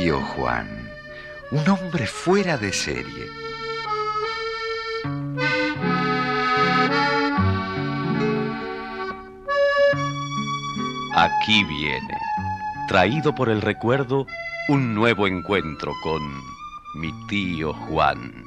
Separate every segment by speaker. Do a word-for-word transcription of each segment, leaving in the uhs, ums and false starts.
Speaker 1: tío Juan, un hombre fuera de serie.
Speaker 2: Aquí viene, traído por el recuerdo, un nuevo encuentro con mi tío Juan.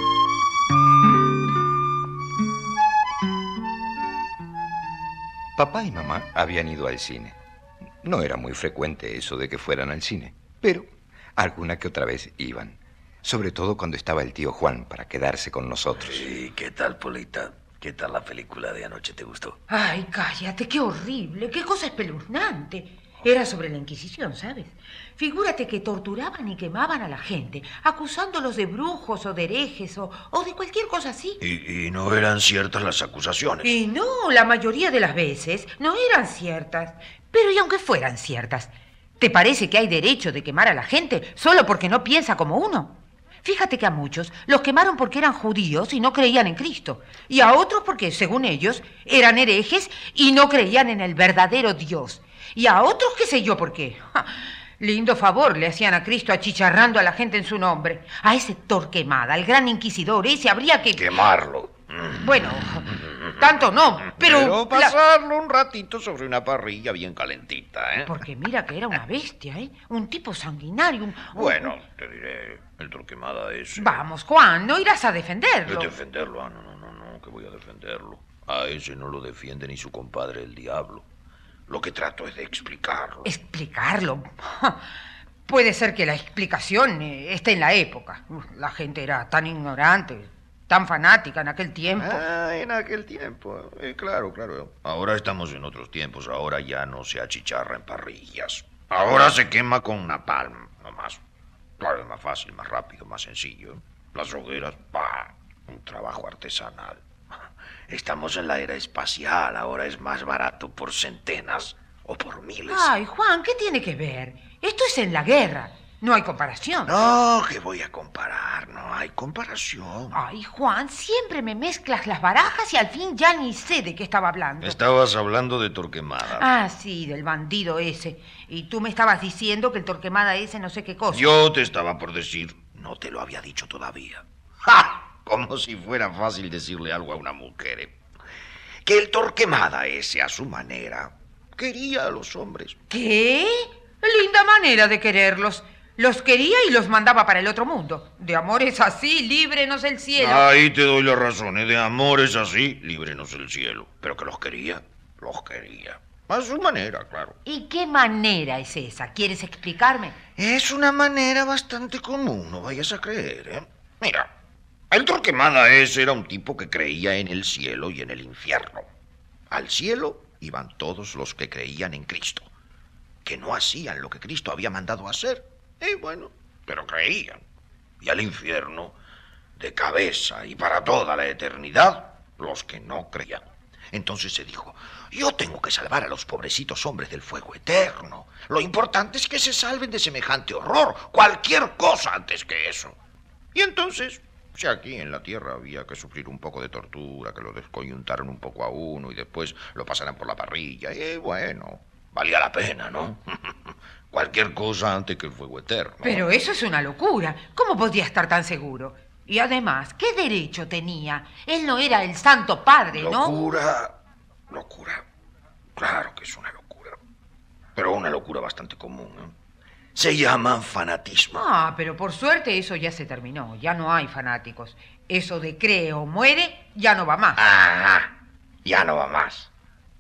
Speaker 1: Papá y mamá habían ido al cine. No era muy frecuente eso de que fueran al cine, pero alguna que otra vez iban. Sobre todo cuando estaba el tío Juan para quedarse con nosotros.
Speaker 3: ¿Y qué tal, Polita? ¿Qué tal la película de anoche? ¿Te gustó?
Speaker 4: Ay, cállate, qué horrible, qué cosa espeluznante. Era sobre la Inquisición, ¿sabes? Figúrate que torturaban y quemaban a la gente, acusándolos de brujos o de herejes o, o de cualquier cosa así.
Speaker 3: ¿Y, y no eran ciertas las acusaciones?
Speaker 4: Y no, la mayoría de las veces no eran ciertas. Pero y aunque fueran ciertas, ¿te parece que hay derecho de quemar a la gente solo porque no piensa como uno? Fíjate que a muchos los quemaron porque eran judíos y no creían en Cristo. Y a otros porque, según ellos, eran herejes y no creían en el verdadero Dios. Y a otros qué sé yo por qué. Ja, lindo favor le hacían a Cristo achicharrando a la gente en su nombre. A ese Torquemada, al gran inquisidor, ese habría que...
Speaker 3: Quemarlo.
Speaker 4: Bueno, tanto no, pero...
Speaker 3: Pero pasarlo la... un ratito sobre una parrilla bien calentita, ¿eh?
Speaker 4: Porque mira que era una bestia, ¿eh? Un tipo sanguinario, un...
Speaker 3: Bueno, te diré, el Torquemada ese...
Speaker 4: Vamos, Juan, no irás a defenderlo.
Speaker 3: ¿De defenderlo? Ah, no, no, no, no, que voy a defenderlo. A ese no lo defiende ni su compadre el diablo. Lo que trato es de explicarlo.
Speaker 4: ¿Explicarlo? Puede ser que la explicación esté en la época. La gente era tan ignorante, tan fanática en aquel tiempo.
Speaker 3: Ah, en aquel tiempo. Eh, claro, claro. Ahora estamos en otros tiempos. Ahora ya no se achicharra en parrillas. Ahora se quema con napalm, nomás. Claro, es más fácil, más rápido, más sencillo. Las hogueras, ¡bah! Un trabajo artesanal. Estamos en la era espacial. Ahora es más barato por centenas o por miles.
Speaker 4: Ay, Juan, ¿qué tiene que ver? Esto es en la guerra. No hay comparación.
Speaker 3: No, ¿qué voy a comparar? No hay comparación.
Speaker 4: Ay, Juan, siempre me mezclas las barajas y al fin ya ni sé de qué estaba hablando.
Speaker 3: Estabas hablando de Torquemada.
Speaker 4: Ah, sí, del bandido ese. Y tú me estabas diciendo que el Torquemada ese no sé qué cosa.
Speaker 3: Yo te estaba por decir, no te lo había dicho todavía. ¡Ja! Como si fuera fácil decirle algo a una mujer, ¿eh? Que el Torquemada ese, a su manera, quería a los hombres.
Speaker 4: ¿Qué? Linda manera de quererlos. Los quería y los mandaba para el otro mundo. De amores así, líbrenos el cielo.
Speaker 3: Ahí te doy la razón, ¿eh? De amores así, líbrenos el cielo. Pero que los quería, los quería. A su manera, claro.
Speaker 4: ¿Y qué manera es esa? ¿Quieres explicarme?
Speaker 3: Es una manera bastante común, no vayas a creer, ¿eh? Mira, el Torquemada ese era un tipo que creía en el cielo y en el infierno. Al cielo iban todos los que creían en Cristo, que no hacían lo que Cristo había mandado hacer. Y bueno, pero creían. Y al infierno, de cabeza y para toda la eternidad, los que no creían. Entonces se dijo, yo tengo que salvar a los pobrecitos hombres del fuego eterno. Lo importante es que se salven de semejante horror, cualquier cosa antes que eso. Y entonces, si aquí en la tierra había que sufrir un poco de tortura, que lo descoyuntaran un poco a uno y después lo pasaran por la parrilla, y bueno, valía la pena, ¿no? Cualquier cosa antes que el fuego eterno.
Speaker 4: Pero eso es una locura. ¿Cómo podía estar tan seguro? Y además, ¿qué derecho tenía? Él no era el Santo Padre, ¿no?
Speaker 3: Locura, locura. Claro que es una locura. Pero una locura bastante común, ¿eh? Se llama fanatismo.
Speaker 4: Ah, pero por suerte eso ya se terminó. Ya no hay fanáticos. Eso de cree o muere ya no va más.
Speaker 3: Ah, ya no va más.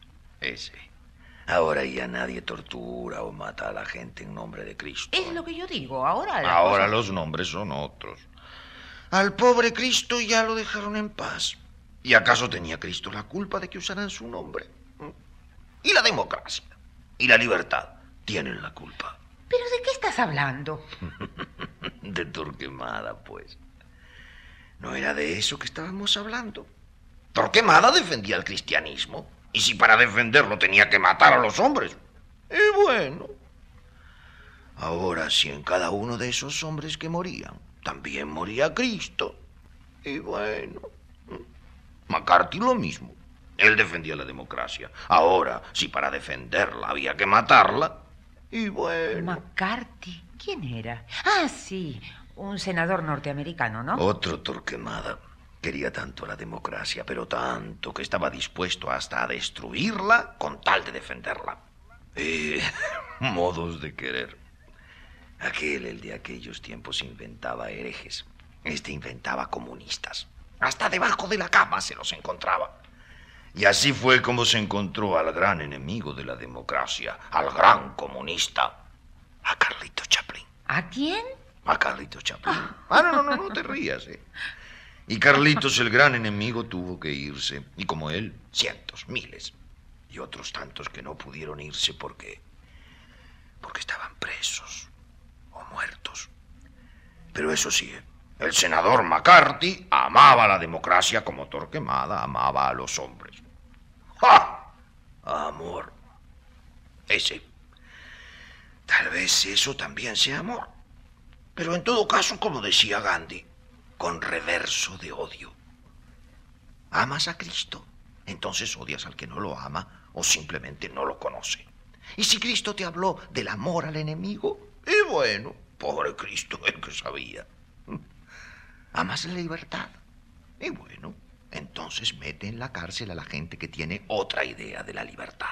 Speaker 3: Ese. Ahora ya nadie tortura o mata a la gente en nombre de Cristo.
Speaker 4: Es lo que yo digo. Ahora la
Speaker 3: Ahora
Speaker 4: cosa...
Speaker 3: los nombres son otros. Al pobre Cristo ya lo dejaron en paz. ¿Y acaso tenía Cristo la culpa de que usaran su nombre? Y la democracia y la libertad tienen la culpa.
Speaker 4: ¿Pero de qué estás hablando?
Speaker 3: De Torquemada, pues. ¿No era de eso que estábamos hablando? Torquemada defendía el cristianismo. Y si para defenderlo tenía que matar a los hombres. Y bueno. Ahora, si en cada uno de esos hombres que morían también moría Cristo. Y bueno. McCarthy lo mismo. Él defendía la democracia. Ahora, si para defenderla había que matarla. Y bueno.
Speaker 4: McCarthy. ¿Quién era? Ah, sí, un senador norteamericano, ¿no?
Speaker 3: Otro Torquemada. Quería tanto la democracia, pero tanto que estaba dispuesto hasta a destruirla con tal de defenderla. Eh, modos de querer. Aquel, el de aquellos tiempos, inventaba herejes. Este inventaba comunistas. Hasta debajo de la cama se los encontraba. Y así fue como se encontró al gran enemigo de la democracia, al gran comunista, a Carlitos Chaplin.
Speaker 4: ¿A quién?
Speaker 3: A Carlitos Chaplin. Ah, no, no, no, no te rías, eh. Y Carlitos, el gran enemigo, tuvo que irse. Y como él, cientos, miles. Y otros tantos que no pudieron irse porque... porque estaban presos o muertos. Pero eso sí, el senador McCarthy amaba la democracia como Torquemada amaba a los hombres. ¡Ja! Amor. Ese. Tal vez eso también sea amor. Pero en todo caso, como decía Gandhi, con reverso de odio. ¿Amas a Cristo? Entonces odias al que no lo ama o simplemente no lo conoce. Y si Cristo te habló del amor al enemigo, y bueno, pobre Cristo, el que sabía. ¿Amas la libertad? Y bueno, entonces mete en la cárcel a la gente que tiene otra idea de la libertad.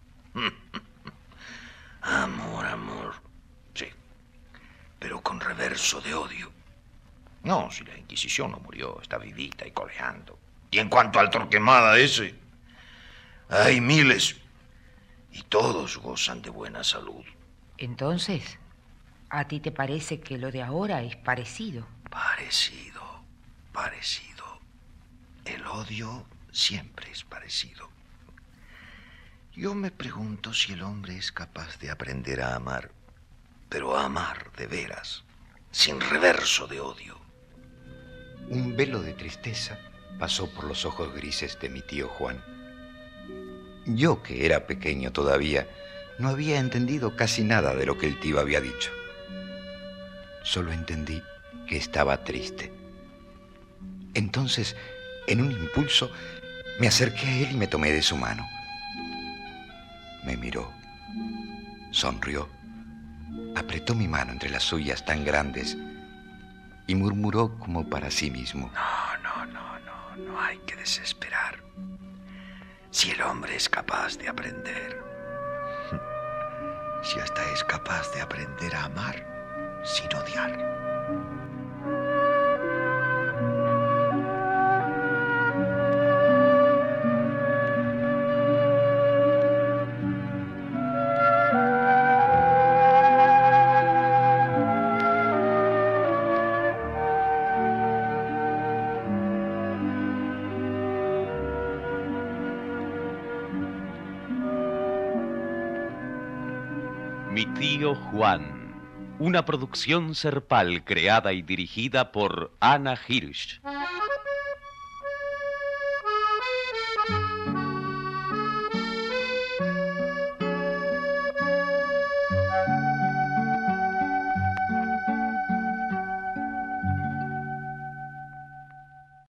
Speaker 3: Amor, amor. Sí, pero con reverso de odio. No, si la Inquisición no murió, está vivita y coleando. Y en cuanto al Torquemada ese, hay miles y todos gozan de buena salud.
Speaker 4: Entonces, ¿a ti te parece que lo de ahora es parecido?
Speaker 3: Parecido, parecido. El odio siempre es parecido. Yo me pregunto si el hombre es capaz de aprender a amar, pero a amar de veras, sin reverso de odio.
Speaker 1: Un velo de tristeza pasó por los ojos grises de mi tío Juan. Yo, que era pequeño todavía, no había entendido casi nada de lo que el tío había dicho. Solo entendí que estaba triste. Entonces, en un impulso, me acerqué a él y me tomé de su mano. Me miró, sonrió, apretó mi mano entre las suyas tan grandes y murmuró como para sí mismo.
Speaker 3: No, no, no, no, no hay que desesperar. Si el hombre es capaz de aprender, si hasta es capaz de aprender a amar sin odiar.
Speaker 2: Mi tío Juan, una producción Serpal creada y dirigida por Ana Hirsch.